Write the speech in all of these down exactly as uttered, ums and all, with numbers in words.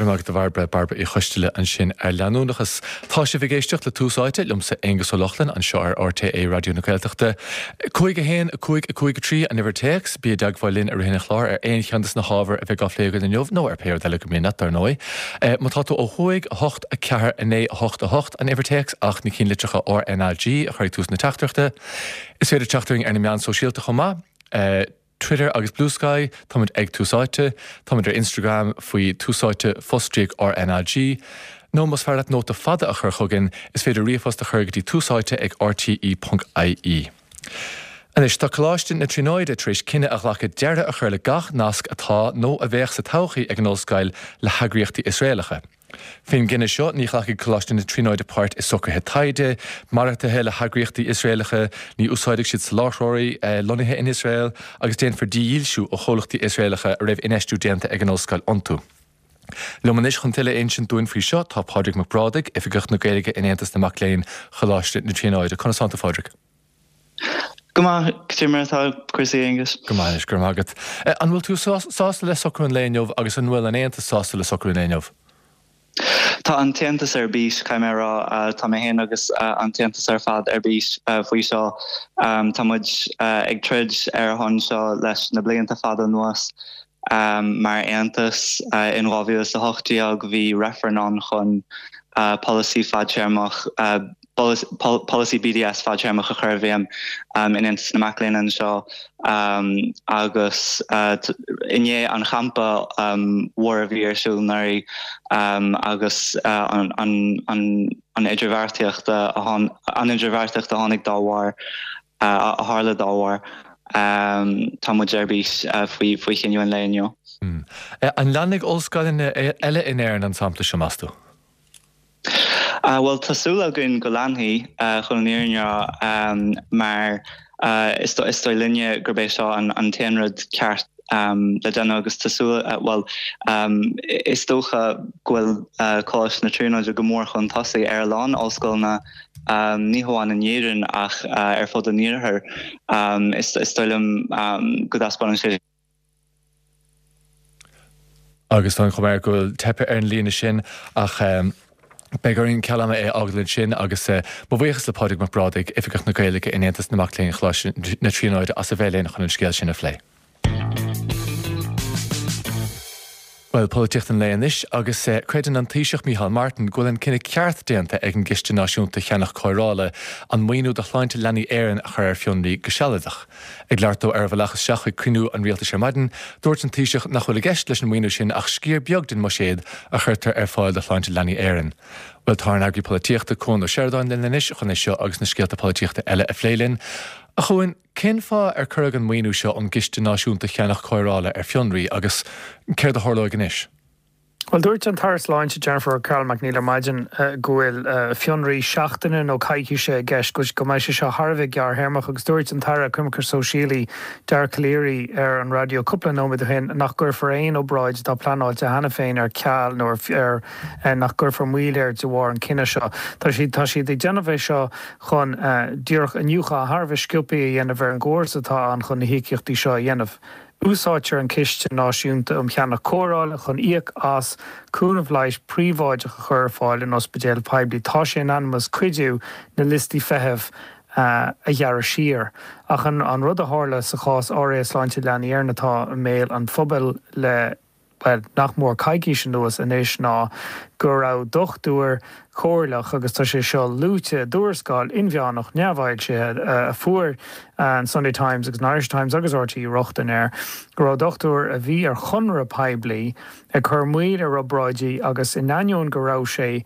Grimag de Barbara Barbara i chuistile an sin ar leanúnachas tá sé bhgéisteach le túsáite lumsa Angus O'Loughlin an seo ar R T A Radio na Gaeltachta. Cúig a héin, cúig a cúig a trí an iver teex, bí a dag bhailinn ar hinna chlár ar aon cheantas na hábhar a bheith gafléigil in jobh nó ar péir deile go mínat ar nói. Má táú ó chuig hocht a ceathar a né hocht a hocht an iver teex ach ní cín litrecha R N L G a chuir tús na teachtarachta. Is féidir teachtaring ar na meán sosiálta chomá. Twitter agus Blue Sky, táid ag túsáite, táid ar Instagram faoi túsáite fostríag R N L G. nó mas fearlat nóta fada a chur chugan is féidir riomhfos a churgadtí túsáite ag R T E dot I E. Anis tá coláistin na trínáide tríéis cinenne a ghlacha dearda a chur le gach nasc atá nó a bheith sa tauchaí ag an óscail le hagraíochtaí Israelacha. Fin ginne seo ní chhlacha coláistin na trínáide páirt is socrthe taide, marathe le hagraíochtaí Israelacha, ní úsáideach siad sa láithreoirí lonithe in Israel, agus déan for díilsiú ó cholachtaí Israelacha a raibh inistúdéanta ag an óscail ontú. Lomanis chun tuile aon sin dúin faoi seo tá Padraig McBrádach if gach na Gaeilge in Aontas na Macléin choláiste na trínáide. Chuna santa Padraig. Goma Timmertha Chrissy Angus. Goma is gurmagat. An bhfuil tú sásta le socrún léinmh agus an bhfuil an Aontas sásta le socrún léinmh. Tá an teantas ar bís caimera tá mé héana agus an teantas ar fad ar bís faoi seo támuid ag trid ar hon seo leis na blianta fad an nuas mar Aontas in rábhíos a hochtaíag bhí referán chun policy fadsearmach policy B D S fadsearmach a chur bhéim in Aontas na Macléin an seo agus inné an champa war a bhí arsúlnarí agus an idirmhairteachta an idirmhairteachta a tháinig dámhar a tharla dámhar tá muid ar bís faoi faoi chinniúin léineo. An leannig óscailin eile in éireann an sampla sem mastú? Uh, well, tasúla gon go leanthaí chun níorne mar is do linne gurbéis seo an téanrad ceart le déanna agus tasúla well is dócha ghfuil cáis na trínáide go mór chun tosaí ar lán óscail na ní hamháin an éireann ach ar fud an níorthar is stoilm go daspáin sé. Agus tá chumar go tepe ar an lína sin ach Begarín ceama é aglaid sin agus ba bhuichas le Padraig McBrádach if gach na Gaeilge in Aontas na Macléin chláis na trínáide as a bhéléin chun an scéal sin a phlé. Well, politicht an léanis agus credan an Taoiseach Micheál Martin ghfuil an cinenne ceart déanta ag an giste náisiúnta cheannach choirála an muoinú de chláinte leanaí éireann a chur ar fionnaí go sealadach. Ag leartó ar bhlachas seacha cruinú an rialta sé maidin, dúirt an Taoiseach nach chfuil gceist leis an muoinú sin ach scíor beag den mo séad a chuirtar ar fáil de chláinte leanaí éireann. Well, tá an agri políochta chun ó Seardáin le leis chun é seo agus na scéalta políochta eile a phlélinn. A chuin cén fá ar currag an muoinú seo an giste náisiúnta cheannach choirála ar fionraí agus céir a thorlóig an isis? Well, dúirt an taras láinte Jennifer Carl McNeil maidin gohfuil fionraí seachtaine nó caiici sé gceist go go mbeidh sé seo Harbheith gear hermach agus dúirt an tara cuimchar sosialaí Dar Caléirí ar an radio cúpla nóid a hin nach gur for éon ó bráid dá planáilte hena féin ar ceall nó ar nach gur for muil ar de bhar an cinenne seo. Tá si tá si d Genevieve seo chun dúrch a nniucha Harbheith sciúpaí a dhéanamh ar an gcóras atá an chun na híceochtaí seo a dhéanamh. Úsáitir an ciste náisiúnta um cheanna córála chun íoc as cúnamh leis príomháide a chur fáil in ospidéal Poiblí tá sé anmas cuidiú na listí feitheamh a dhearr siar. Ach an rud a tharla sa chás R A Sláinte leanaí éireann atá méil an phobal le well, nach mór caiici sin nuas in éis ná gur rá dochtúir chóirlach agus tá sé seo lúte dúrascáil inmheánach neamhhaid sé a fuair an Sunday Times agus Irish Times agus R T E rochtain air gur rá dochtúir a bhí ar chunra Poiblí ag chur muoid ar robráidí agus in aineoin go rá sé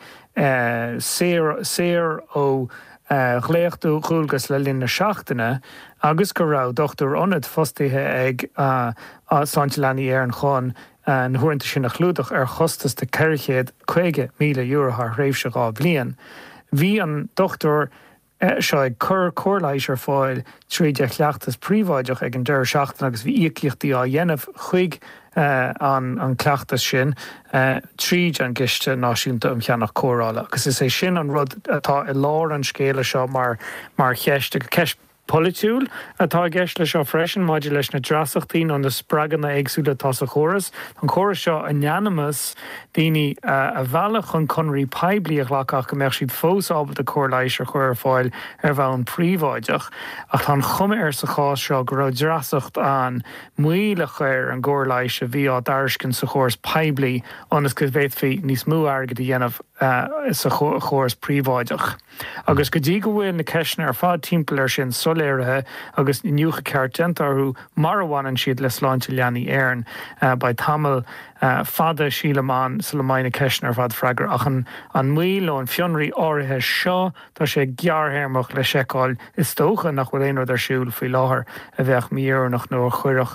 séir ó chléochtú chúlgus le linn na seachtaine agus go rá dochtúir ionad fostaithe ag Sláinte leanaí éireann chun an thuairnta sin nach chlúdach ar chostas de ceirchéad chuige míle euro th réimhse gá bliain. Bhí an dochtúir seo ag chur cóirléis ar fáil tríide chleachtas príomháideach ag an deir seachtain agus bhí íochtaí á dhéanamh chuig an an cleachtas sin tríd an giste náisiúnta um cheannach córála. Agus is é sin an rud atá i lár an scéala seo mar mar cheiste ceist polúil atá gceist leis seo freisin maidir leis na drasachtaí an na spragan na agsúla tá a choras. An choras seo anonymous daoine a bhealach chun conraí peblií a ghlacach go meach siad fós ábal a chorlaéis ar chuir fáil ar bheith an príomháideach ach tá chumme ar sa chás seo go raibh drasacht an muile chuir an gcóirlaéis a bhí á daircin sa chóras peblií anas go bhéit fé níos mú airgad a dhéanamh sa chóras príomháideach. Agus go dtí go bhfuil na ceisna ar fád timpeall ar sin soléirithe agus nniucha ceart dentarú mar bhhain siad le sláinte leanaí éireann ba tamil fada sílamán sa le maina ceisna ar fad freigar ach an muil ó an fionraí áirithe seo tá sé gearrthéarmach le seiceáil is tócha nach bhfuil éonar ar siúil faoi láthair a bheith míornach nó a chuireach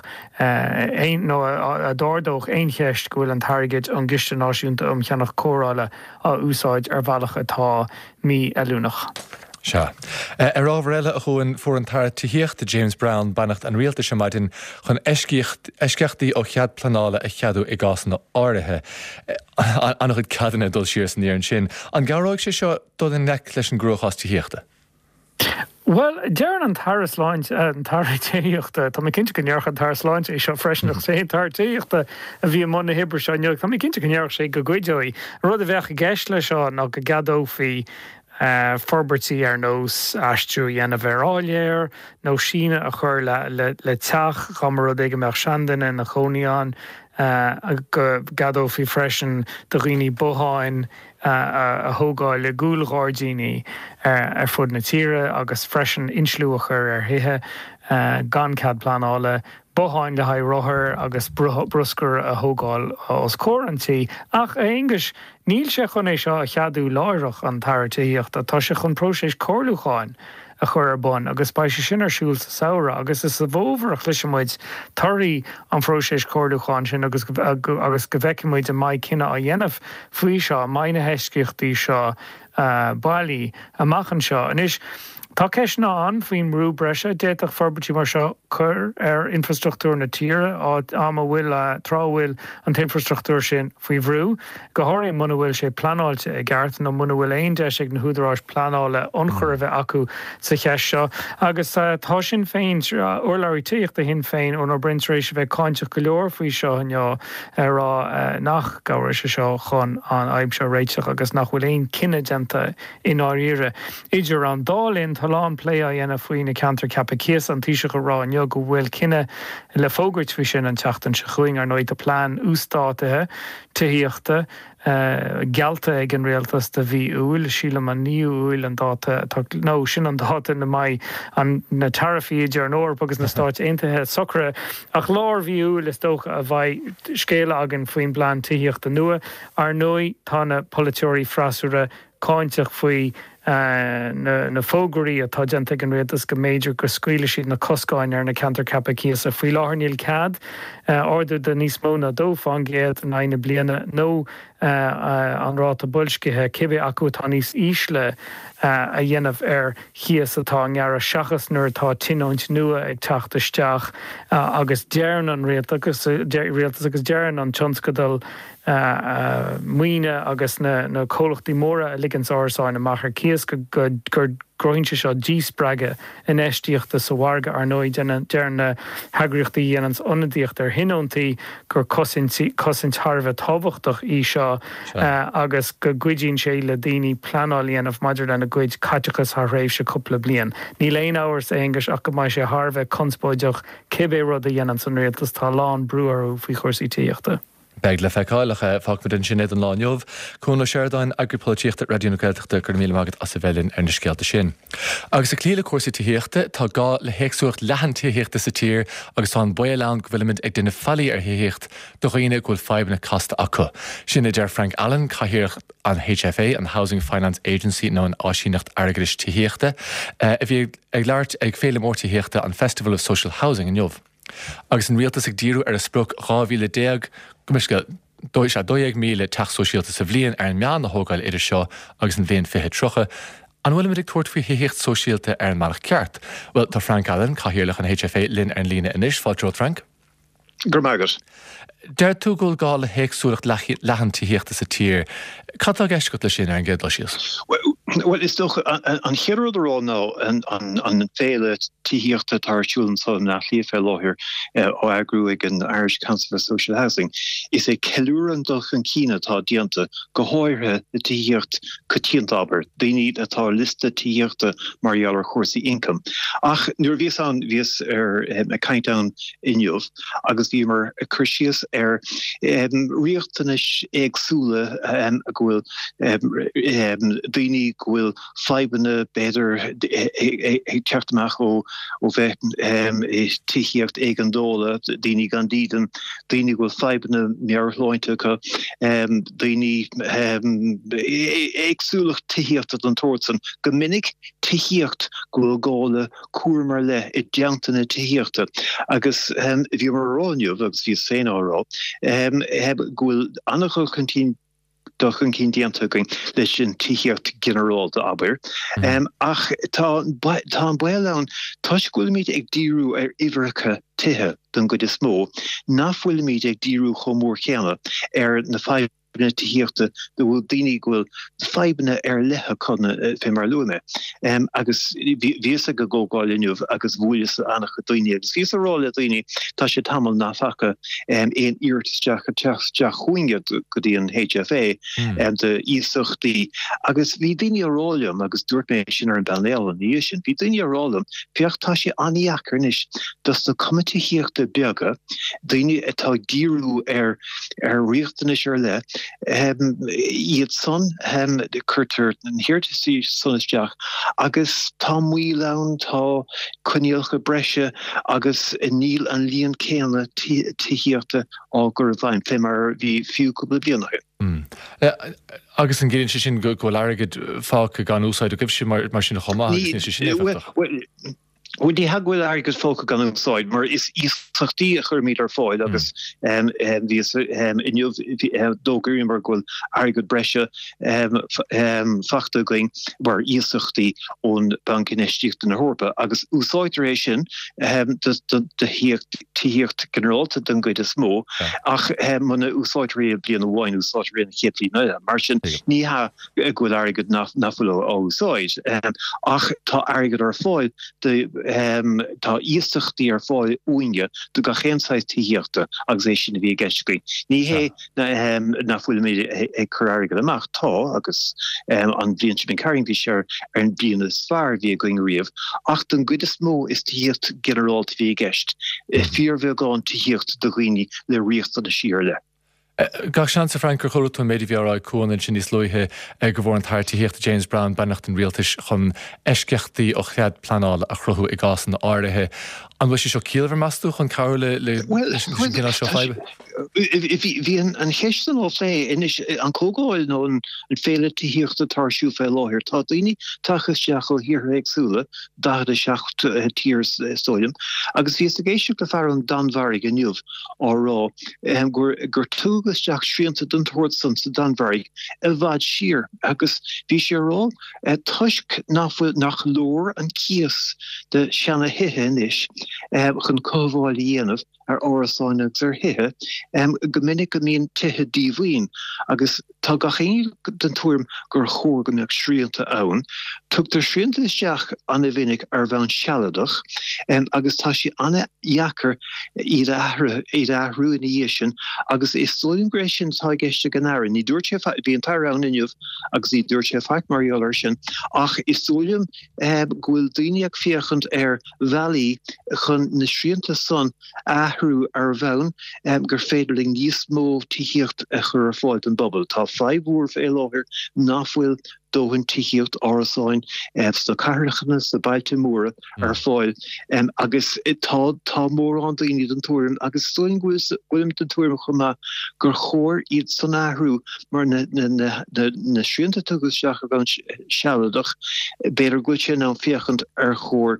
nó a dárdóch éon cheist go bhfuil an targid an giste náisiúnta um cheannach córála á úsáid ar bhealach atá mí eilúnach. Se. Ar ábhar eile a chuin fuair an tar tíocht de James Brown bannacht an rialta sem maidin chun eisceachtaí ó chead planála a cheadú i gás na áirithe annach chud cadanna dul siar san níar an sin. An gabhróidh sé seo dul in neic leis an grúchás tíochta. Well, dearan an taras láint an tartíochta, tá mé cinnte gonearch an taras láint é seo freisinach sé tartíochta a bhí mna hibre seoineach, tá mé cinnte gonearch sé go gcuidóí. Rud a bheith a gceist le seo ná go gadófií Uh, forbertí ar nós aistú dhéanamh bhéráiléir, nó síne a chur le, le, le teach chamar ag meach seandaine na choníán uh, go gadófií freisin do rií bóáin uh, a thógáil le gúlgáirdíine uh, ar fud na tíre agus freisin inslúachar ar hithe uh, gan cad planála bóáin le haid rothair agus bruscar a thógáil os cóirantí ach a English níl sé chun é seo a cheadú láireach an tartííocht a tá sé chun próséis cóirlúcháin a chur ar bun agus ba sé sin arsúil sa saora agus is sa bhómharach leis muid tarí an próséis cóirlúcháin sin agus agus go bhheicimuid a mai cinenne a dhéanamh faoi seo maina heisciachtaí seo bailí amachchan seo anis tá ceis ná an faoin mrú breise déach forbertí mar seo chur ar infrastruchtúr na tíre á am bhfuil tráhfuil an infrastruchtúr sin faoi bhrú. Go háirí muna bhfuil sé planáilte i gceart nó muna bhfuil aon deis ag na húdaráis planála onchur a bheith acu sa cheis seo. Agus tá sin féin urlairí tíocht a hin féin ó nó brintaréis bheith cáinte go leor faoi seo anneo rá nach gabhar se seo chun an aimim seo réiteach agus nach bhfuil aon cinenne denta in áíre. Idir an dálinn Talán play a dhéanana faoin na cantar cappa cías an tíise go rá neo go bhfuil cinenne le fógairt fao sin an teachtain se chuing ar nóid a plán úsátathe tííochta gealta ag an réaltas de bhí úil síle man níú úil an dáta nó sin an dáta na mai an na tarifiidir an óir agus na stáit aontathe socra ach lár bhí úil is dócha a bhaid scéile agan faoin blán tííochta nua ar nói tána politeoirí freasúra cáinteach faoi Uh, na, na fógarí atá genta an réaltas go méidir go scuile siad na coscáin ar na cantar cappa cías a faoi láthair níl cad ordu de níos mó na dófán géad na aine bliana nó an ráta builscithe cibé acu tá níos ísle a dhéanamh ar chias atá ngearra seachas nuair atá tinóint nua ag teachtasteach agus dearan an réaltas agus dearan an tionscadal muoine agus na cólachtaí móra a ligans ásáin amachar cías go gur grointe seo díospraige in éistíochta sa bharga ar nó dearna heagraíochtaí dhéanans onadíocht ar hinóntaí gur cosint tharbh tábhachtach í seo agus go gcuidín sé le daoine planáilíanamh maidir lena gcuid caiteachas th réimh se cúpla bliain. Ní léon áhars éangas ach go mai sé tharbheith conspóideach cibé rud a dhéanans an réaltas tá lán brúarú faoi chósaí tíochta. Beg le feicáilecha fágfud an sinnéad an láinneomh, chun ó séirdáin agripolíochta radioúna gaeltachta gur mí magad as sa bhelinn ar na scéalta sin. Agus a clíle cuasaí tíochta tá gá le héagsúcht lehan tíochta sa tír agus tá an buile lán go bhfuilimiid ag duine fallí ar híocht do dhaoine ghfuil feibna casta acu. Sin idir Frank Allen caitheocht an H F A an Housing Finance Agency nó an áisínacht airgris tíochta a bhí ag leart ag féle mór tíochta an Festival of Social Housing in Jobh. Agus an rialtas ag díú ar a spruch rámhíle déag gomisce dóis a dóag míle teach sosiálta sa bhbliain ar an meán na hógáil idir seo agus an bhéon fithe trocha. An bhfuil ag tuairt faoi híocht sosiálta ar an marach ceart. Well, tá Frank Allen caitheoirlach an H F A linn ar an lína inis, fáilteo Frank? Gur mágas. Deir tú gúil gá le héagsúlacht lehan tíochta sa tír. Catá gceist go le sin ar an gcéad leis? Well, Well, is toch an hierderrá ná an féle tíhiíochtta tarsúlen so nach lífé láhir ó agrúig an Irish Council for Social Housing is é ceúran doch an Kína tá dianta go háirthe na tíhiíocht cotíontaber. Daoine atá liste tíhiíochtta marall ar chósaí income. Ach nuair bhíos an bhíos ar a caiint an inniuh agus bhí mar cruisias ar riochtanis agsúla a bhfuil daoine will fibanna better techtach ó ó bheith tíhiíocht éigandóla daoine gan dían daoine bhfuil fibanna mearláinte go daoine éagsúlach tíhiíocht an tósan go minic tíhiíocht go gála cuamar le i deantainna tíhiíochta agus bhí mar rániuh agus bhí féinárá bhfuil annach chun doch een kind die aantuiging leis een tíhiíocht generaal de aber. Um, ach tá an buil an tuisgúil míid ag díú ar ivercha tithe don go is mó, nachhfuil míid ag díú chomór chéanna ar na feib tíhiíochta de bhfuil daoine ghfuil feibna ar lethe chuna fé mar lúna. Um, agus víos go ggógáilniuh agus bhuilas annach daoine agus víos arála daoine tá sé tamil náfacha um, éon iirteteach teach chuinge go dtí an H F A um, de ísachtaí agus bhí daoine arálam agus dúirt mé sin ar an bannéal an níos sin, bhí daoine arálam peocht tá sé aníachcarnis dus do commitííochta beaga daoine atá díú ar ar riochtanis ar le Um, iad son um, de curter an hirtesí sonneteach agus tá muí len tá chunealcha breise agus níl an líon céanna tíhiíochta á gur bhain fé mar bhí fiú go blianacha. Mm. Uh, agus an géann sin go go leirigid fácha gan úsáid a gibh sin mar sin chomá sin. Well, die hagwil agus folk gan úsáid, mar is ísachtaí a chur míid ar fáil agus dógurimbar ghfuil agad breise fachta going war ísachtaí ón bankinistíocht na Hórpa agus úsáidéis sin de tíhiíocht generalta den goid is mó ach manna úsáidré blian bháin úsáidré na chétlí nuile mar sin ní ha ghfuil agad nafuil á úsáid ach tá agad ar fáil de Um, tá ísachtaí ar fáil uinge do ga chéansáid tíhiíochta agus é sin bhí geiscuí. Ní hé na bhfuil mé ag chur agad amach tá agus an bblion sin caring bhí sé ar an bblion is fearr bhí going riamh ach den good is mó is tíhiíocht generarált bhí geist. Fíor bheith gáin tíhiíocht do dhaoine le riocht an na siar le. Gach sean sa Frank choú méidir bhearrá cóin sin níos luithe go bhór an tartííocht James Brown bennacht an rialtas chun eisceachtaí ó chead planála a chruthú i gás an áirithe. An bhfuil sé seo cíalhar masú chun cabhar le gin seo feibe? Bhí an cheistan á lé an cógáil nó an féile tíhiíochtta tarsú fé láthir tá daoine tachasteach ó hir agsúla da seach tír stoilm agus bhí géisiú go fear an danmharig aniuh árá gur tú teach sríanta den thuirsan sa danmharig a bhd siar agus bhí sé rá tuisc nach lór an cías de seanna hithe inis chun cóháil dhéanamh ar árasáineach ar hithe go minic go míon tithe díomhaoin agus tá gachéil den tuaim gur chóir go mbeadh sríanta ann tugtar sríanta isteach anna bhinic ar bhean sealadach agus tá sé anna dhheachar iad ahrú in dhé sin agus is slóim gréis sin tá geiste gan air ní dúirt sé bhí an tar ann inniuh agus í dúirt sé feic maríolar sin ach is slóim ghfuil daoine ag fiachant ar bhealaí chun na sríanta son ahrú ar bhean gur féidirling níos mó tíhiíocht a chur ar fáil an bobbal. Tá feibhúr fé láthir nachhfuil dóhann tíhiíocht árasáin sta carachnas de bailte móra ar fáil agus tá tá mór an daoine den túirm agus stoin ghuiim den túirm chumá gur chóir iad san ahrú mar na sríanta tugus seach a bhean sealadach beidir gúil sin an fiachant ar chóir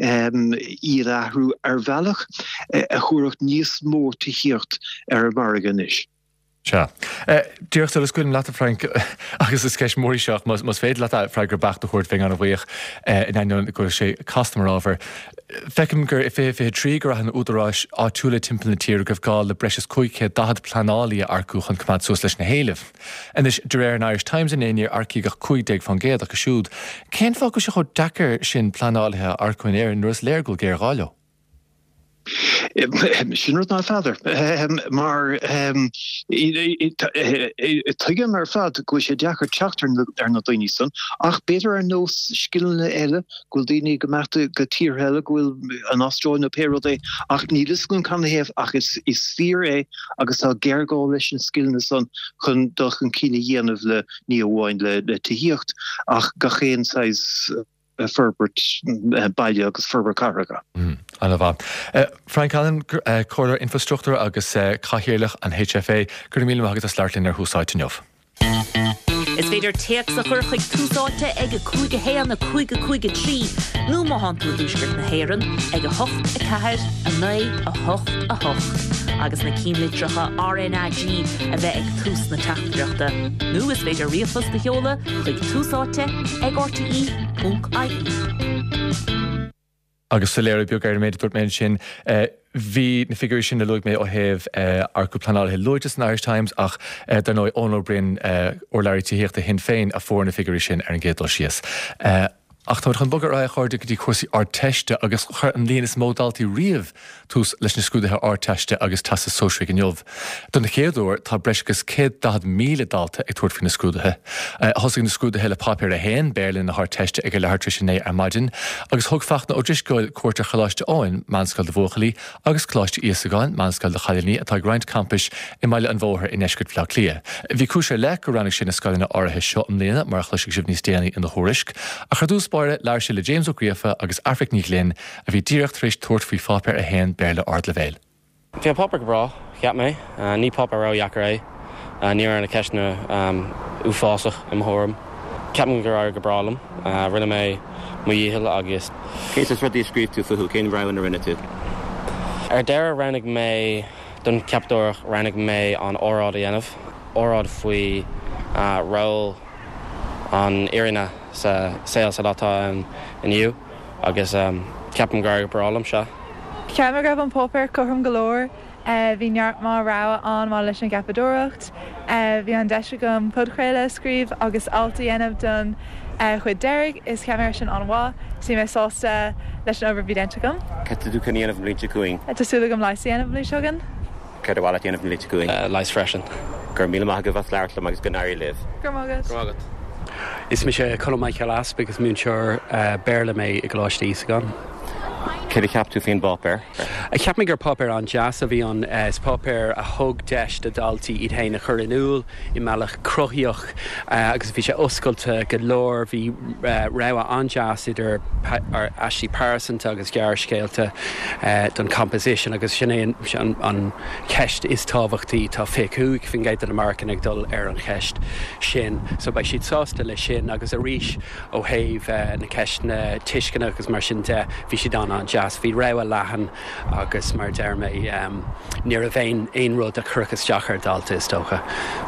iad ahrú ar bhealach a chóireacht níos mó tíhiíocht ar a margan is. Se. Dúirtar le scuúm leat Frank agus is ceis mórí seach mas féad le freigur bacht a chuirt fé an bhuioch in ein go sé customer over. Fecim gur i fé fé trí gur an údarráis á túla timp na tír goh gáil le breis chuiche dahad planálaí arcúch an cumad sos leis na héileh. Inis de réir an Irish Times in éir arcí go chuidéag fan géad a go siúd. Cén fá go se chu dachar sin planálathe arcuin éir nuair léir go géir gáileo? Sin na fader maar tuige mar fad go sé deachar teachtar ar na daoine san ach beter ar nós skillne eile goil daoine gomeachta go tír heile gohfuil an Austrráin na pérodé ach nílas gon kann hef ach is is sfír é agus tá geirgá leis an skillne san chun doch an cíine dhéanamh le ní bháin le le tííocht ach gachéan sais Ferbert baile agus Ferber Carraga. Anna bha. Frank Allen choir infrastructúr agus caihirirlach an H F A gur mí agus a sláirlinn ar húsáid inmh. Is féidir teach a chur chuig túsáte ag a cúige héan na cúige cúige trí, nó má han tú dúsgurt na héan ag a hocht a ceir a naid a hocht a hocht. Agus na címlitracha R N A G a bheith ag tús na teachtareachta. Nú is féidir rialfos de heola chuig túsáte ag R T E punct I E. Agus sa léir beag ar méid dúirt mé sin hí na figurí sin na luig mé ó heh arcú planálathe Lloydis an Irish Times ach den nó ónó brin ó leirí tííochtta hin féin a fór na figurí sin ar an gédal sios. Ach tá chun bogar a chuirde go dtí cuasaí árteiste agus chuir an líon is módaltaí riamh tús leis na scúdathe árteiste agus tasa sóisiigh an jobh. Don na chéadúir tá breis agus céad dahad míle dalta ag tuairt fin na scúdathe. Thosaigh na scúdathe le papéir a héin Berlin na árteiste ag le hartrisinné ar maidin, agus thug fachna ó driscoil cuairte chaláiste áin manscail de bhóchalí agus chláiste íosagáin manscail de chalaní atá Grind Campus i maiile an bhóthir in eiscirt fleach lia. Bhí cúisir le go rannig sin na scailna áirithe seo an léana mar chluisigh sibh níos déanaí in na thuairisc, a chardús leir se le James O'Greafa agus Afric ní Glynn a bhí díreacht rééis tuairt faoi fápéir a héin Béarla ard le bhéil. Bhí popper go bra, cheap mé, ní popper rá jacar é, ní ar na ceisna ú fásach im thóm. Ceapan gur ar go bralam, rinne mé mu dhéhil agus. Cés is rudí scríb tú fuú cén raibhann a rinne tú? Ar deir rannig mé don ceapúach rannig mé an órád a dhéanamh, órád faoi rá an iirina sa saoil sa látá in inniu agus ceapan gar go bralam seo. Ceamar grab an popper chum golóir, bhí neart má rá an má leis an gapadóireacht, bhí an deise gom podcréile scríb agus alta dhéanamh don chuid deirig is ceamar sin an bhá, sí mé sásta leis an overbhídente gom. Cete tú caníanamh mlíte cuaing? Tásúla gom leis dhéanamh mlí segan? Ceir bhla dhéanamh mlíte cuaing? Leis freisin. Gur míle maith go bheith leirlam agus go náirí libh. Gur mágad. Gur mágad. Is me sé colm chelas agus mún seir Béarla mé i gláistí gan. Céir ceap tú féin bopper? A ceap mé gur popper an jazz a bhí an is popper a thug deist a daltaí iad héna chur in úl i meach croíoch agus bhí sé oscailte go leir bhí rá an jazz idir Ashley Parson agus gear scéalta don composition agus sin an ceist is tábhachtaí tá fécúig fin gaiid an American ag dul ar an cheist sin. So ba siad sásta le sin agus a ríis ó héh na ceist na tuiscinna agus mar sin de bhí si dána an jazz hí rá lehan agus mar derrma um, ní a bhéin aon rud a chuchas deachar dalta is tócha.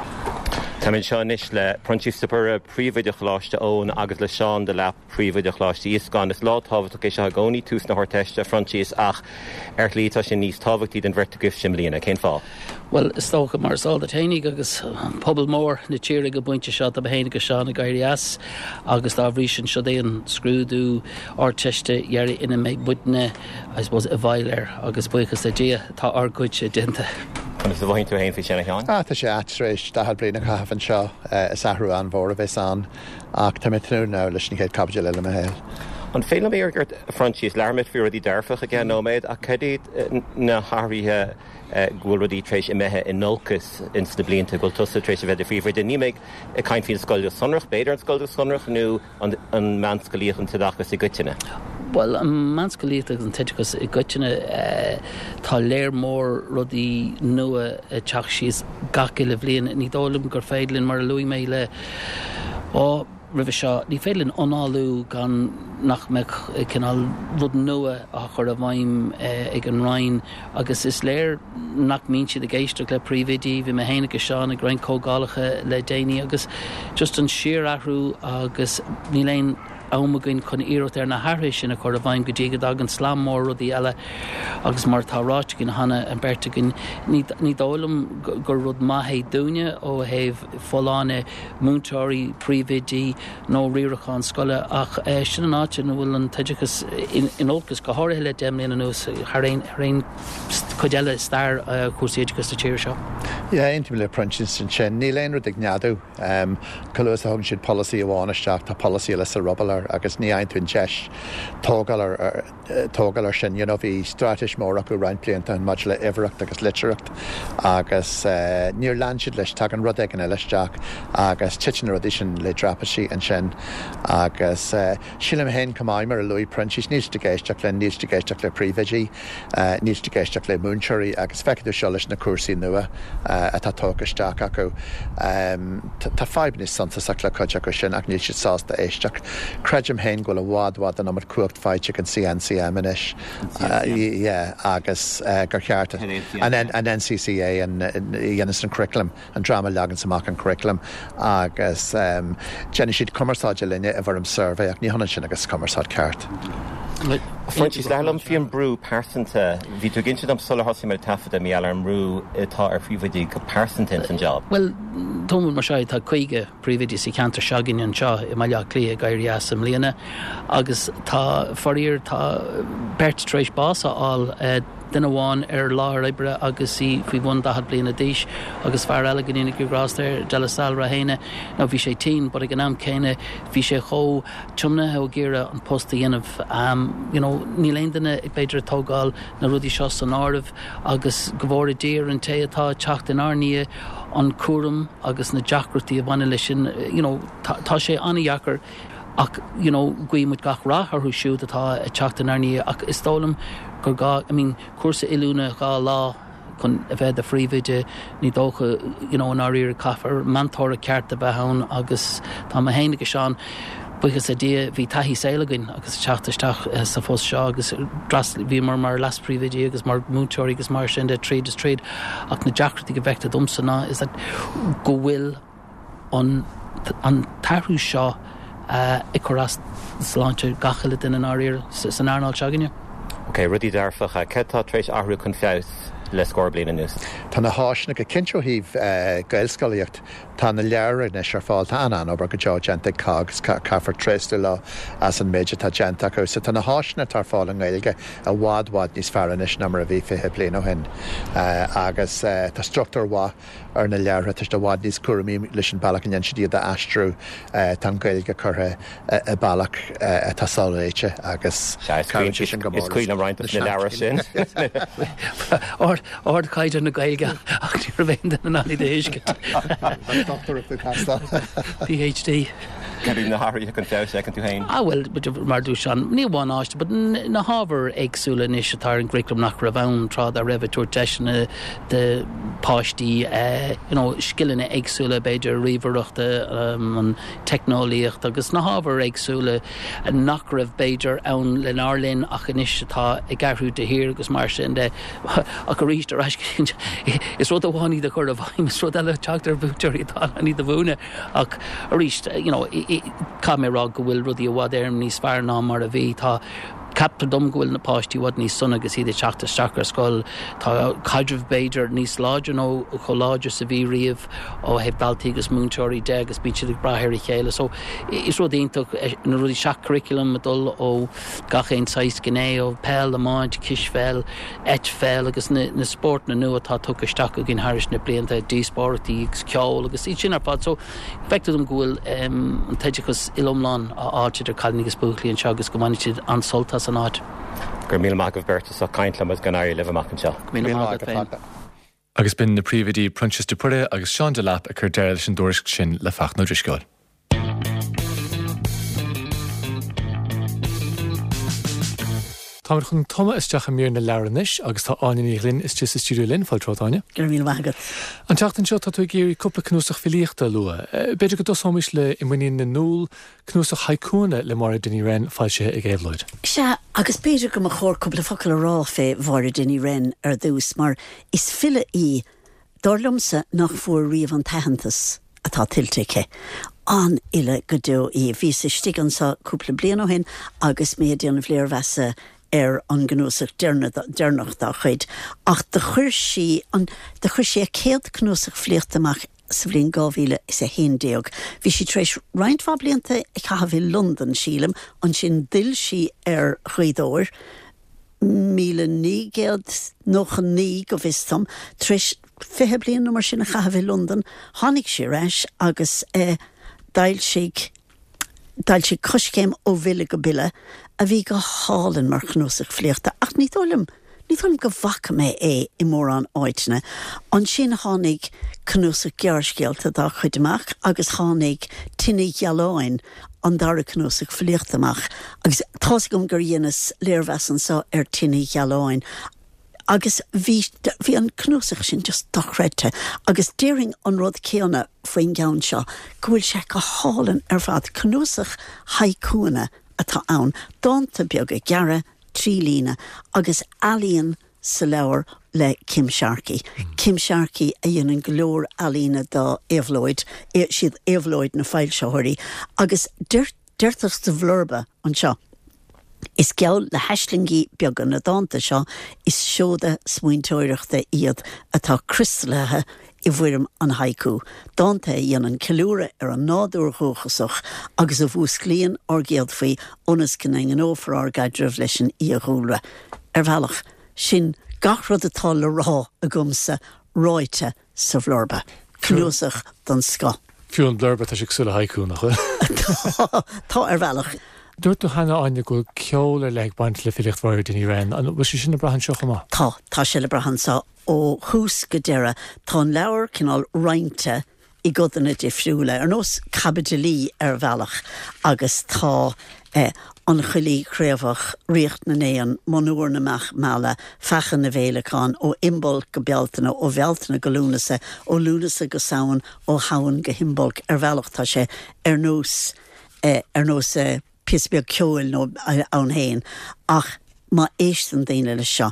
Tá minn seo níos le prontíostapur príomhide chláiste ón agus le seán de le príomhide chláiste íoscán is lá tábhacht é se gcóí tús na horteiste frontíos ach ar lítá sin níos tábhachttaí den bhirrta gibh simlíonna cén fá. Well, is tócha mar sáil a ténig agus pobl mór na tíir go buinte seo a bhéine go seán na gaiirí as agus dá bhrísin seo éon scrúdú áteiste dhearrí ina méid buitne I suppose a bhailir agus buchas a dí tá arcuid sé dinta. Is bhain tú haon fi sinna cheán? Tá sé atrééis dahad blina chahan seo is ahrú an bhór a bheits an ach tá mitú ná leis na chéad cabide le le héil. An féle mé gur Francis learmid fiú í dearfach a g nóméid a cedéad na háiríthe ghfuilí trééis i methe in nócas insta blianta ghil tusa trééis bheith fríomhir de ní méid a caiin fin scoilde sonrach, beidir an scoilde sonrach nó an manscalíochan tudachas i gutine. Well, an manscalíocht an teidegus i gutine tá léir mór rudí nua teach síos gaci le bblion ní dólam gur féidlinn mar luí mé le ó rih seo ní félinn anáú gan nach me cinál rud nua a chur a bhaim ag an Rhein agus is léir nach mín siad a géisteach le príomhidí bhí me héna go seán ag rain cógálacha le déine agus just an siar ahrú agus ní léon ámagainn chun iirecht ar na hairthis sin a chur a bhaim go dtí go dag an slám mór rudí eile agus mar táráte gin hana an berta gin ní dálam gur rud maithé dúine ó héh fóláine múntóirí príomhidí nó riarachán scoile ach sin an áte nó bhfuil an teideachas in ógus go háirithe le déimlíon an nús réon chuideile stair cuasaíideachas na tíir seo. Ja, intim le pruntin sin sin ní léon rud ag neadú cholas a thugn siad policy amháineteach tá policy le sa robalar agus ní aintún teis tógalar tógalar sin you know, bhí stratis mór acu rein blianta an muid le ihreacht agus literacht agus uh, níor lean siad leis tag an rud ag an eileisteach agus tiitin rudí sin le drapasí an sin agus uh, sílim hen cumáimar a luí pruntis níos de géisteach le níos de géisteach le príomhidí uh, níos de géisteach le múnteirí agus feiceadú seo leis na cuasaí nua uh, atá tógasteach acu um, tá fáib níos santaach le chuide acu sin ach níos siad sásta éisteach Crejim hen go a wádwad an amar cuacht feite an C N C M inis uh, yeah, agus uh, gur chearta an, an N C C A an dhéananas an curriculum an drama legan samach an curriculum agus um, Jenny siad commerceáide linne a bharm survey ach ní honna sin agus commerceáid ceart. Francis lelam fi an brú persanta hí tú ginse am solar hosí mar tafada mí an brú tá ar fríomhidí go persanta an job. Well, tómú mar seid tá chuige príomhidí sí cantar seagin an seo i maiile clí a gaiirí as am líana agus tá foríir tá bert treéis bása á den bháin ar láthir ibre agus í faoi bhain dahad bliana díis agus fear eile go dtíana gurrásteir deile salra héine nó bhí sé tí, bud ag an am céine bhí sé cho tumna he géire an posta dhéanamh um, you know, ní léon duine ag beidir tógáil na rudí seo san ámh agus go bhór a dír an té atá teacht in airní an cuaram agus na deacrataí a bhaine lei sin you know, tá sé annaheachar ach you know, guimid gach ráthú siúd atá a teacht in airní ach is tólam gur gá, I mean, cuasa ilúna gá lá chun a bheith a phríomhide ní dócha you know, an áíir caafar mantóra ceart a bheithann agus tá a héine go seán buchas a dí bhí taihí saoilagainn agus teachtasteach uh, sa fós seo agus dras bhí mar mar las príomhidí agus mar múntóirí agus mar sin de tríd is tríd ach na deacrataí go bheicta domsanna is that go bhfuil an an tarthú seo uh, i chorás sláinte gachaile in an áíir san airnáil seaganne. Ok, rudí darfacha, cetá trééis ahrú chun feabhs le scór bliana nús. Tá na háisna go cinseohíh uh, gailscoíocht tá na leabhar na ar fáil tána an obair go deo genta cágus caafar tréiste le as an méide tá genta acu sa tá na háisna tar fáil an gailge a bhádhád níos fearannis na mar a bhí fithe blian ó hin uh, agus uh, tá struchtúr bhá ar na leabhar tuis do bhád níos cuaramí leis an bailach an dhéansidí a astrú uh, tá gailge chutha uh, a bailach uh, tá sáiléite agus is cuiil am roiint na leabhar sin. Ord caiidir na gailge ach tíar bhéin na náí déisce. Doctor of the Castle. P H D. Gabí na háirí chun feabhs ag an tú hain. Ah, well, mar dú sean, ní bháin áiste, but na hábhar agsúla níos atá an gréiclam nach ra bhain trád a raibh túir deisina de páistí uh, you know, skillina agsúla beidir riomhaireachta um, an technolíocht agus na hábhar agsúla nach raibh beidir ann le nárlinn ach inis atá i garthú de hir agus mar sin de a go ríist ar eiscin is rud a bháinní de chur a bhaim is rud eile teachtar búteir tá a ní do bhúna ach a ríist you know, camera go bhfuil rudí a bhád éirm níos fear ná mar a bhí tá captar dom gohfuil na páistí bhd níos sunna agus iad teachta straachar scoil tá caidrih beidir níos láidir nó cho láidir sa bhí riamh ó heb daltaí agus múntóirí de agus bíte ag brathir i chéile so is rud aonach na rudí seach curriculum a dul ó gachéon sais gné ó pell amáid cisfeil eitfeil agus na, na sport na nua atá tuchasteach a gin háris na blianta díspóirtaí agus ceol agus í sin ar fad so feictad am gohfuil um, an teideachas ilomláin a áitiid ar cailní agus buachlaíonn seo agus go maiitiid an soltas an áit. Gur míle mágah bertas a caintlam as gan áir leh amach an seo. Míle mágah féin. Agus bin na príomhidí Pruntis de Pure agus Seán de Lap a chur deir leis an dúrisc sin le fach nó driscoil. Tá chun toma isteach a mí na lenis agus tá aine linn is just stúú linn fáilráine. Gur mí wagad. An teachtain seo tá tú géirí cúpla cnúsach filíochtta lua. Beidir go dosáis le i muoín na núl cnúsach haicúna le mar duine ren fáilte ag éhlóid. Se agus beidir go a chóir cúpla focail rá fé bhar duine ren ar dús mar is fille í dorlumsa nach fuair riamh an tahantas atá tilteice. An ile go dó í bhí sa stigan sa cúpla blian ó hin agus méidirn bléir vesa ar an gnúsach dernach dá chuid. Ach de chuir sí an de chuir sé céad cnúsach fliochtamach sa bblin gáhíle is a héndéog. Bhí si treéis reinintá blianta ag chahabhí London sílam an sin dil si ar chuidóir míle nígéad noch an ní go bhistam treéis fithe blian nó mar sin a chahabhí London tháinig sé reis agus eh, dail sig dail sig coscéim ó bhile go bille a bhí go hálan mar chnúsach fliochta ach ní dólam ní dólam go bhacha mé é i mór an áitne an sin tháinig cnúsach gearscéalta dá chuideach agus tháinig tinnig gealáin an dara cnúsach fliochtamach agus tás gom gur dhéanas léirhesan sa ar tinnig gealáin agus bhí bhí an cnúsach sin just dochreite agus déring an rud céanna faoin gceann seo gohfuil sé go hálan ar bhfad cnúsach haicúna atá ann dáanta beag a gearra trí lína agus alíonn sa leabhar le Kim Sharkey. Kim Sharkey a dhéanann glór alína dá éhlóid siad éhlóid na fáilseoirí agus deirtas de bhlorba an seo. Is geall le heislingi beaggan na dáanta seo is seoda smuintóireachta iad atá crystallathe i bhuirim an haiku. Dáanta dhéanann ceiliúra ar an nádúr chóchasach agus a bhús líon ar géad faoi onas cinning an ófrár gaidirh leis an íoghúra. Ar bhealach sin gachrad atá le rá a gumsa ráite sa bhlorba. Cnúsach don sca. Fiú an blurba tá sig súla haicú nach Tá ar bhealach. Dúirt tú hena aine go ceola le baint le filicht bhir duine ren, an bhí sin na brahan seo má? Tá, tá sé le brahan sa ó hús go deire tá leabhar cinál roiinte i godanna difriúla ar nós cabidilí ar bhealach agus tá eh, an chulí chréamhach riocht na néan manúr na meach meala fechan na bhéalacán ó imbol go bealtainna ó bhealtainna go lúnasa ó lúnasa go saoin ó hain go himbolc ar bhealach tá sé ar nós eh, ar nós eh, pisbeag ceoil nó an héin ach má éistan daine le seo.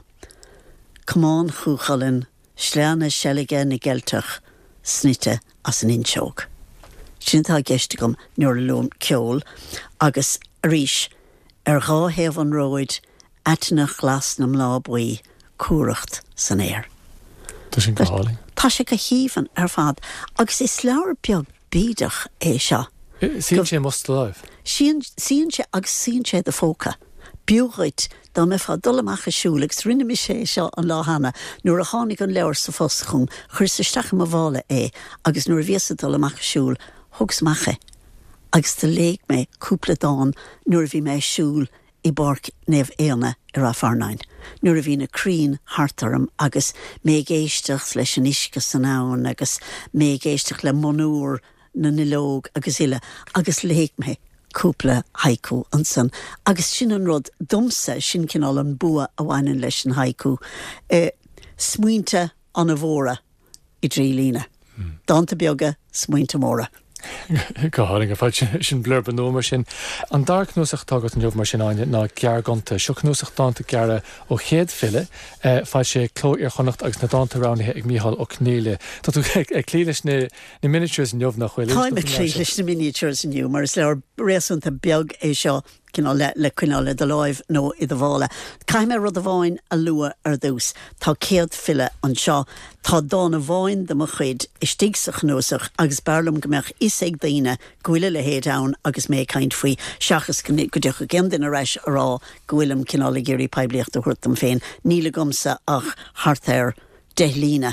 Cumán chúchalinn sleanna selige na gelteach snite as an inseog. Sin tá geiste gom nuair lúm ceol agus ríis ar gá héamh an róid eitna glas na mlá buí cuaireacht san éir. Tá sin go háling. Tá sé go híomhan ar fad agus is leabhar beag bídach é seo. Sín sé most láimh. Sín sé agus sín sé de fóca. Búghait dá me fá dolamach a siúlagus rinne mi sé seo an láhanana nuair a tháinig an leabhar sa foschum chuir sa stacha a bhála é agus nuair bhíasa dolamach a siúl thugs mache agus tá léig mé cúpla dáin nuair bhí mé siúl i barc neh éana ar a farnain. Nuair a bhí na crín hartarm agus mé géisteach leis an isce san ann agus mé géisteach le manúr na nilóg agus ile agus léig mé cúpla haiku an san agus sin an rud dumsa sin cinál an bua a bhhaineann leis an haiku eh, smuointe an a bhóra i drí lína. Mm. Dáanta beaga smuointe móra. Go háling a fáil sin blurba nómar sin. An dar cnúsach tágat an jobh mar sin aine ná gear gananta, seo cnúsach dáanta gearra ó chéad fille, fáil sé cló ar chonacht agus na dáanta ránithe ag míhall ó cnéile. Tá tú ag clílis na miniatures an jobh nach chuil. Táim ag clílis na miniatures an jobh, mar is leir réasúnta beag é seo le le cuineála de láimh nó i do bhála. Caimime rud a bháin a lua ar dús. Tá céad fille an seo. Tá dána bháin de mo chuid is stigsa chnúsach agus bearlam gombeach is ag daine ghuiile le héad ann agus mé caint faoi seachas go deach a gem din a reis ará ghuiilem cinnála géirí pebliacht a chuirtam féin níla gomsa ach hartar de lína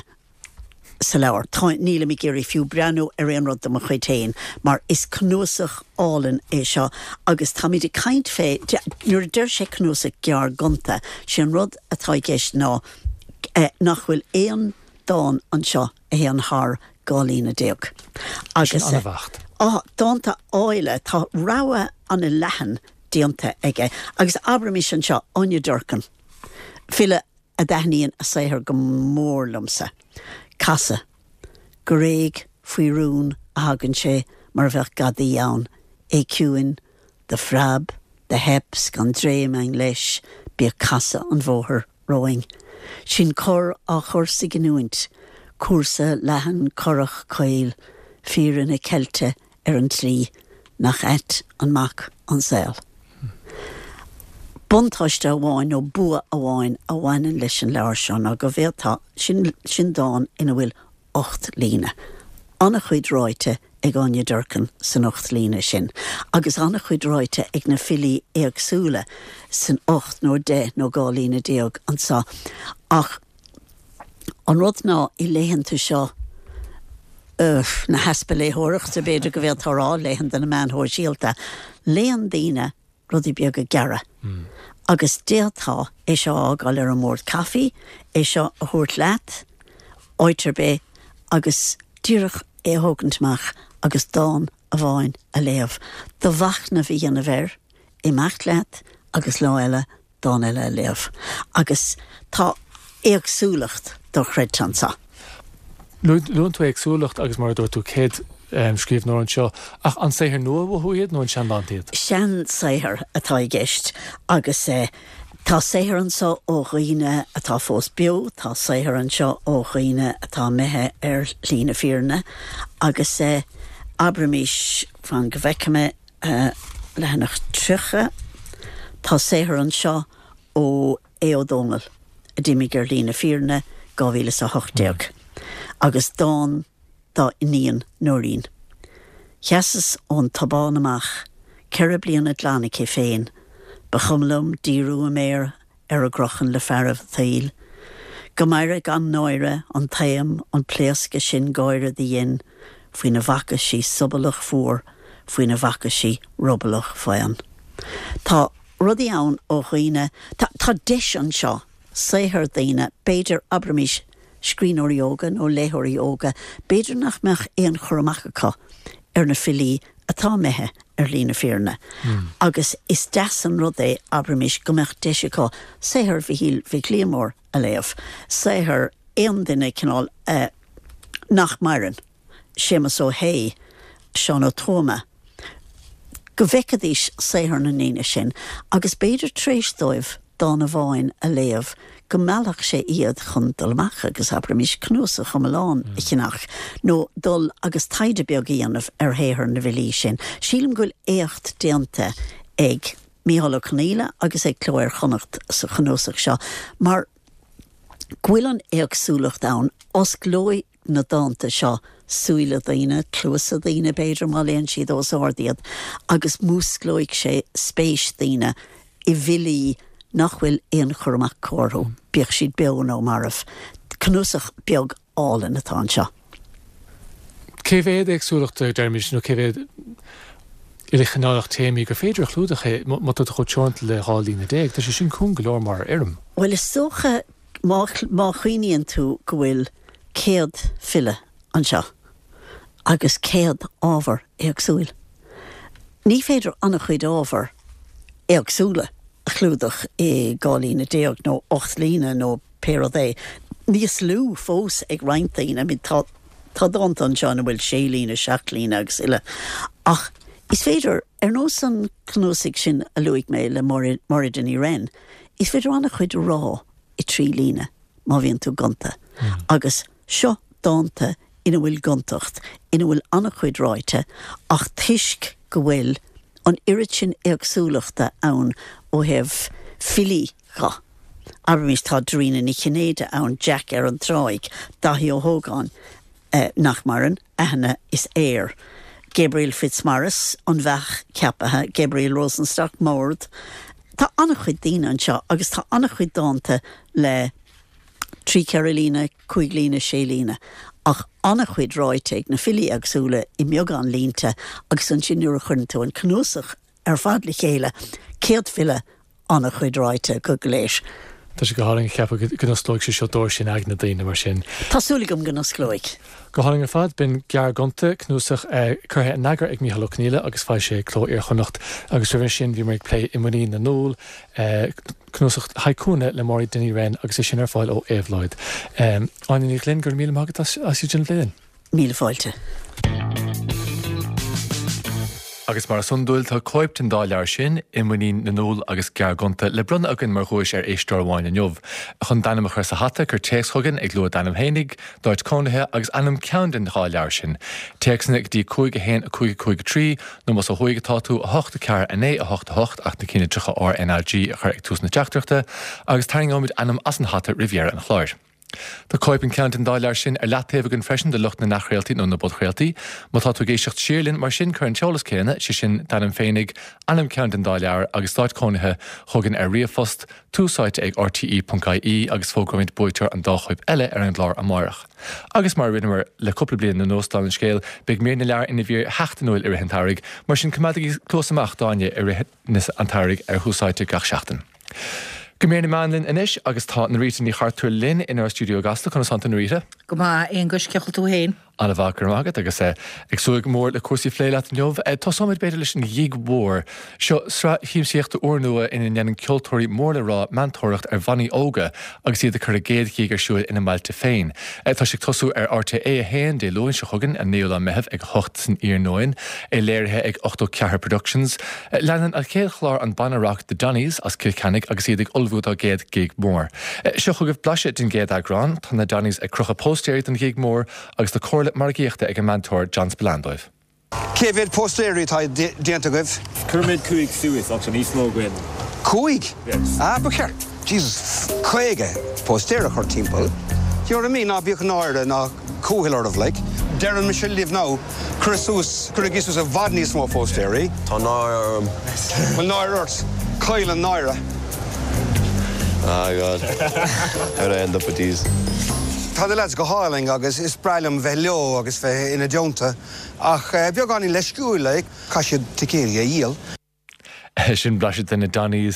sa leabhar. Tá níla mi géirí fiú breanú ar an rud am a chuitéin, mar is cnúsach álan é seo agus tá míid caint fé nuair deir sé cnúsach gear gonta sin rud atá gceist ná eh, nach bhfuil éon dáin an seo a hé an thar gáilína déag. Agus an bhacht. Á dáanta áile tá ráha an a lehan dianta ige. Agus Abraham sin seo anya durcan. Fila a dahníon a saithar go mórlamsa. Casa, goréig, fuirún, a hagan sé, mar bheith gadaí ann, é ciúin, de frab, de heps, gan dréim ang leis, bí casa an bhóthar roing. Sin cor a chursa gnuint, cuasa lehan corach coil, fírin a celte ar an trí, nach et an mac an sail. Buntáiste a bháin ó bua a bháin a bhainan leis an leir seán a go bhéaltá sin, sin dáin ina bhfuil ocht lína. Anna chuid ráite ag anya durcan san ocht lína sin. Agus anna chuid ráite ag na fili éagsúla san ocht nó de nó gá lína déag an sa. Ach, an rud ná i léhananta seo uh, na hespa léthireachta beidir go bhéal tárá léhananta na meanthóir síalta. Léan daoine rud i beag a gara. Mm. Agus déaltá é seo ágáil ar an mórt caffi, é seo a thuirt leat, áitir bé, agus díreach é thógantamach agus dáin a bháin a léamh. Do bhach na bhí an a bhéir, i mecht leat, agus lá eile, dáin eile a léamh. Agus tá éagsúlacht do chreid tansa. Lún tú éagsúlacht agus mar dúir tú céad um, scríomh nóir an seo, ach an saithar nua bhhuiad nó an sean bantiad? Sean saithar atá i gceist, agus é, tá saithar an seo ó dhaoine atá fós bio, tá saithar an seo ó dhaoine atá methe ar lína fíorna, agus é Abramis fan go bhheicime uh, lehanach trucha, tá saithar an seo ó éodóngal, a dimig ar lína fíorna, gáhíle sa hochtéag. Agus dáin dá iníon nóirín. Cheasas ón tabán amach, ceire blian Atlantic é féin, ba chumlum díú a méir ar a grochan le fearh thail. Go maire gan nóire an taim an pléasca sin gáire dí dhéin, faoin na bhaca sí subalach fuór, faoin na bhaca sí rubalach faoin. Tá rudí ann ó chuoine, tá, tá deis an seo, saithar daoine, beidir Abramis scríóirí óga nó léthirí óga, beidir nach meach éon choramachacha ar na filí atá methe ar lína fíorna. Mm. Agus is deas an rud é Abramis go meach deisiá saithar bhí bhí cléamór a léamh, saithar éon duine cinál uh, nach mairan, sémas ó hé, seán ó tóma. Go bhecadís saithar na níine sin, agus beidir tréisdóibh dá na bháin a léamh, go meallach sé iad chun dulmach agus Abramis cnúsa chumalán mm. ichinach, nó dul agus taide beag íanamh ar héthar na bhilí sin. Sílim gúil éocht déanta ag Mícheál Ó Conghaile agus ag clóir chonacht sa chnúsach seo. Mar ghuiil an éagsúlacht ann, os glói na dáanta seo súile daoine, clúsa daoine beidir má léon siad os ordaíad, agus músglóigh sé spéis daoine i bhilí nachhfuil éon churmach córú, bíoh siad beann ó marmh, cnúsach beag álan atá seo. Cé bhéad éagsúlacht Dermis nó cé bhéad i le chanálaach téimí go féidir chlúdacha má tú chu teanta le hálína déag, tá sé sin cún go leor mar éirm. Well is socha má chuoíonn tú go bhfuil céad fille an seo, agus céad ábhar éagsúil. Ní féidir annach chuid ábhar éagsúla a chlúdach i gálína déag nó ocht lína nó péad é. Níos lú fós ag reintaína, mi tá dáint an seán bhfuil sé lína, seach lína agus ile. Ach, is féidir ar nó san cnúsaigh sin a luigh mé le Moradin í ren, is féidir annach chuid rá i trí lína má bhíonn tú ganta. Mm. Agus seo dáanta ina bhfuil gantacht, ina bhfuil annach chuid ráite, ach tuisc go bhfuil an irid sin éagsúlachta ann ó heh filí cha. Abramis tá drína ní chinnéide ann Jack ar an tráig, dahí ó hógáin uh, nach maran, ahana is éir. Gabriel Fitzmaurice, an bheach ceapathe, Gabriel Rosenstock Mord. Tá annach chuid daoine an seo, agus tá annach chuid dáanta le trí Carolina, chuig lína, sé lína. Ach annach chuid ráiteag na filí agsúla i mbeagán línta agus an sin nuair a chun tú an cnúsach ar fad le chéile, céad fille annach chuid ráite go léis. Tá sé go háling cepa gnostlóigh sé seodóir sin ag na daine mar sin. Tásúlagam gnostlóigh. Go háling ar fad bin gear gonta cnúsach chutha nagar ag Mícheál Ó Cníle agus fáil sé cló ar chonacht agus ri sin bhí mar ag play immuí na nóil cnúsach haicúna le mórí duine ren agus é sin ar fáil ó éhlóid. Áin í linn gur míle mágad as i gin léin. Míle fáilte. Agus mar sundúil tá coipt an dá lear sin immuí na nóil agus gear gonta le brunna agan mar chuis ar éistóir bháin an jobh. chun danam a chuir sa hata gur téex chugan ag lua danam hénig, dáit cónathe agus anam ceann há lear sin. Téexna ag dí chuig a héin a chuig chuig trí, nó mas a chuig táú a hocht a cear a né a hocht a hocht ach na cíine tucha á N R G a chur ag tús na teachtarachta, agus taring ámid anam as an hata riviera an chláir. Tá coip an ceant an dáilear sin ar leathtaobh an freisin de lucht na nachréaltaí nó na bodchréaltaí, má tá tú géisiocht siirlinn mar sin chur an teolas céine si sin danam féinnig anam ceant an dáilear agus stáit cónathe chugan ar riamhfost túsáite ag R T E dot I E agus fógramint buitear an dáchuib eile ar an glár amárach. Agus mar rinnemer le coppla blian na nóstáil an scéal beag mé na lear ina bhír heachtanúil ar Antáraigh, mar sin cumadaigh clósamach dáine ar nas Antáraigh ar húsáite gach seachtain. Gomérna Manlinn inis agus tá na Rita ní chartúir linn in ar stúdio Gasta chun Santa na Rita. Go má éon gus ceachil tú héin. Anna bhachar mágad agus é ag suaig mór le cuasí phléile an jobh. Tá somid beidir leis an dhíag mhór. Seo sra híimsíochtta uair in an ceoltóirí mór le rá mentóireacht ar bhaní óga agus iad a chur a géad cíag ar siúil ina mailte féin. Tá sé tosú ar R T É a héin dé loin se chugan a néola meheh ag hocht san íar nóin é léirithe ag ochtó ceathair Productions. Leanan a céad chlár an banarach de Donnies as Kilkennig agus iad ag olbhúd a géad gig mór. Seo chugah blaise den géad agrán, tá na Donnies ag crucha postéir den gig mór agus de cóirla mar géachta ag an mentor John Spillandóibh. Céfid postéirí tá déantagah? Cyrmid cúig suas ach an níos mó gin. Cúig? Yes. Ah, buchar. Jesus, chuige postéire chuir timppel. You're a mí ná bíoch náire ná cúhilar of like. Darren Michel live now. Christus, Christus a vad níos mó postéirí. Tá náir um Well náir ort. Coil an náire. Ah god. How did I end up with these? Tá de leis go háling agus is breilm bheith leo agus bheith ina deonta ach bheag gáin le sciúil le caiisiad ticéirí a díal. Sin blaise den na Donnies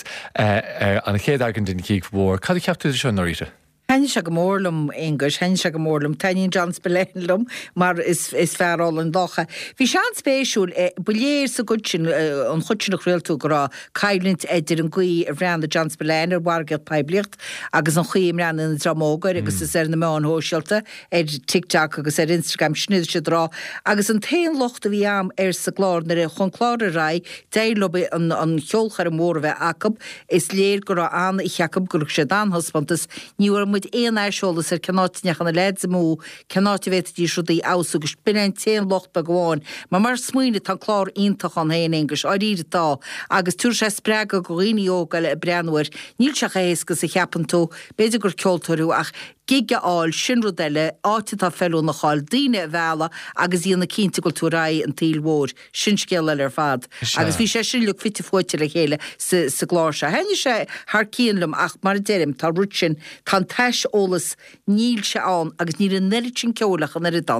an chéad agan den cíag mhór. Cad ceapú seo nó Rita? Hen se go mórlam English, hen se go mórlam taín John Spillandóibh mar is is fearráil an docha. Bhí sean spéisiúil buléir sa gutsin an chutin nach réaltú go rá cailint idir an gcuí a bhrean de John Spillandóibh wargad peblicht agus an chuím ran in dramógar agus is ar na meán hóisialta ar TikTok agus ar Instagram sniad se rá agus an taon locht a bhí am ar sa glár na chun chláir a rá déilobí an an cheolchar mór bheith acab is léir go rá an i cheacab gurach sé danhospantas níor muid éon éisiolalas ar cenáitineach an leid mú cenáti bhéit dí siúdaí ausú gus binain téan locht be gháin, má mar smuoine tá chlár ionintach an héin English á ríiretá agus túr sé sprega go rií óga le breanúir, níl se héasca sa cheapan tú, beidir gur ceoltóirú ach giga áil sin rodile áiti tá fellú na cháil daine bhela agus íon na cínta go túráid an tíl mór sin scéal ar fad. Agus bhí sé sin le fite fóite le chéile sa glár se. Henne sé th cíanlam ach mar déirim tá rút sin tá teis ólas níl se an agus ní an neirit sin ceolach an ar dan.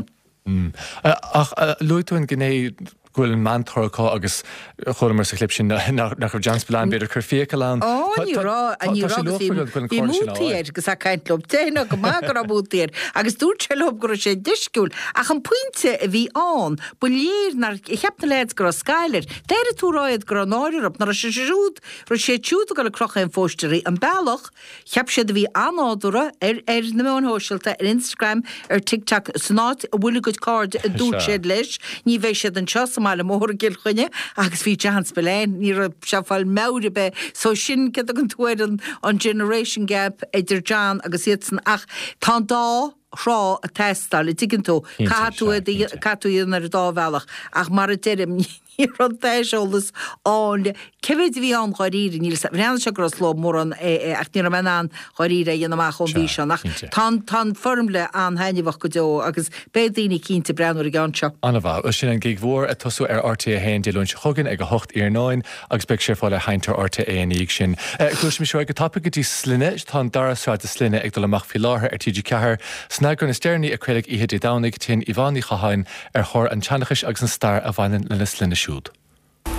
Ach luúin gné ghfuil an manthorá agus chomar sa clip sin nach John Spillane beidir chur fécalán. Ó, ní rá, a ní rá bhí mútíir gus a caiintlób téna go má go bútíir agus dúirt se lob gur sé disciúil ach an puinte a bhí an bu léir nar cheapna leid gur a Skyler déir túráid gur an áir op nar a sé rúd ru sé túúta go le crocha an fósteirí an bailach cheap sé bhí anádúra ar ar na meán hóisiilta ar Instagram ar TikTok snáid a bhfuil go card a dúirt sé leis ní bhéh sé an chos le mór gil chuine agus bhí John Spillane ní se fáil meire be so sin get an tuair an generation gap idir John agus iadsan ach tá dá rá a teststal i dtigin tú catú catúíon ar dábhealach ach mar a deirim ní an téisiolalas an cehéid bhí an choiríre níl sa bhrean se gros lo mór an ach ní me an choiríre dionach an bhí seach tá formle an hainehah go deo agus bédaoine cínta breanúir ganseo. Anna bh sin an gig mhór a tosú ar R T A héin déún se chugan ag go hocht ar náin agus be sé fáil le haintar R T A an íag sin. Chúis mi seo go tappa go dtí slинne tá darasráid a slинne ag do leach fi láthair ar tíidir cethir sna gur na steirní a chuileigh iad i dánig tin Ivání chaáin ar thir an teannachas agus an star a bhainean le na slinne siúd. Tá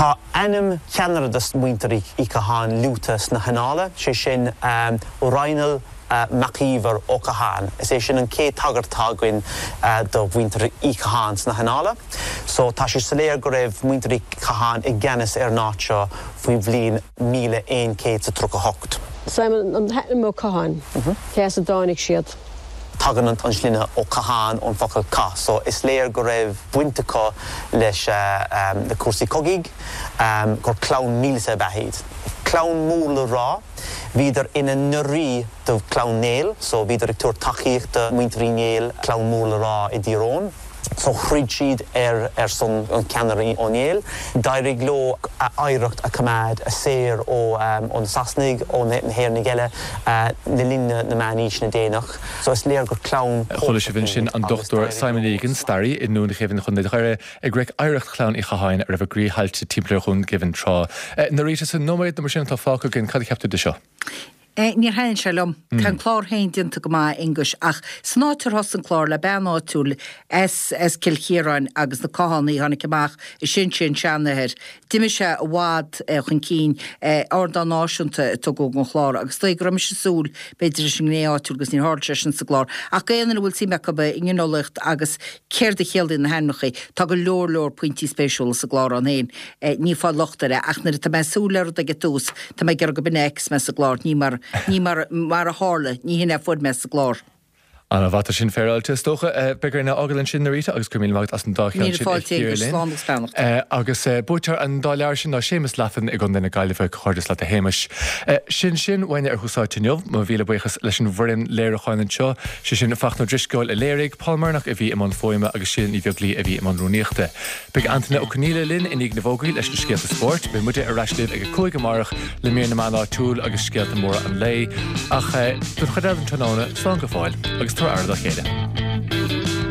Tá enam ceanaradas muinterí í caháin luútas na hanála, sé sin um, O'Reinal uh, Macíver ó caháin. Is é sin an cé tagartágain uh, do muinterí í caháins na hanála. So tá sé saléir go raibh muinterí caháin i gceannas ar náteo faoi bhlín míle ein céad sa trúcha hocht. Simon, an hetna mó caháin, cés a dánig siad. Tagan an slíine ó caháin ón focail cá. So is léir go raibh buinteá leis uh, um, na cuasaí cogaigh um, gur clán míle behéid. Clán múla rá, viidir ina nurí do clán néal, so viidir ag túr taíochta muinterí néal clán múla rá i ddíróin. So chríd siad ar, ar son an ceannarí ó néal. Dairig ló a aireacht a cumad a séir ó um, ón Sasnig ó na héir na geile uh, na líne na manís na déanach. So is léir gur clán. Chola sé bhíonn sin an doctor Simon Egan Starry in nún chéhann chun de chuire ag greig aireacht clán i chaáin ar a bh gríthailte timpplair chun given trá. Na rite san nóméid na mar sin tá fáca gin cad ceapta de seo. Eh, Níor hain se lom, Tá chlár hain dinta go má ingus ach snáitir hos an chlár le ben áúil es es cilchéráin agus na cáhannaí hána ceach i sin sin seannair. Diime se a bhád chun cín ordan náisiúnta tó go an chlár agus tá gur se súl beidir sin gné áúil gus ní háirte sin sa chlár. Ach éanana bhfuil sí mecha be inginolacht agus céir de chéal in na hennachaí tá go leor leor pointí spéisiúil sa chlár an hain ní fá lochtare ach na tá me súleir a getús tá me gur go benex me sa chlár ní mar ní mar mar a hála ní hinna fud me sa glár. Anna bhata sin féráilte stocha begur na agalann sin na rita agus cumíl mácht as an dácheann sin agus bútear an dá leir sin ná sémas leafan i gcon na gaiileh chuirdas le a héimeis. Sin sin bhaine ar thusáitineomh má bhíle buchas leis an bhrin léir cháin seo, sé sin fachnú driscáil i léirigh Palmarnach a bhí im an fóime agus sin i bheoglí a bhí im an rúníochta. Beg Anthony O'Connell linn in ag na bhógaí leis na scéalta sport, be muide ar reislih ag cúig amárach le mé na mána túl agus scéalta móra an lei ach du chuidir an tróna slán go fáil agus tar airda chéile.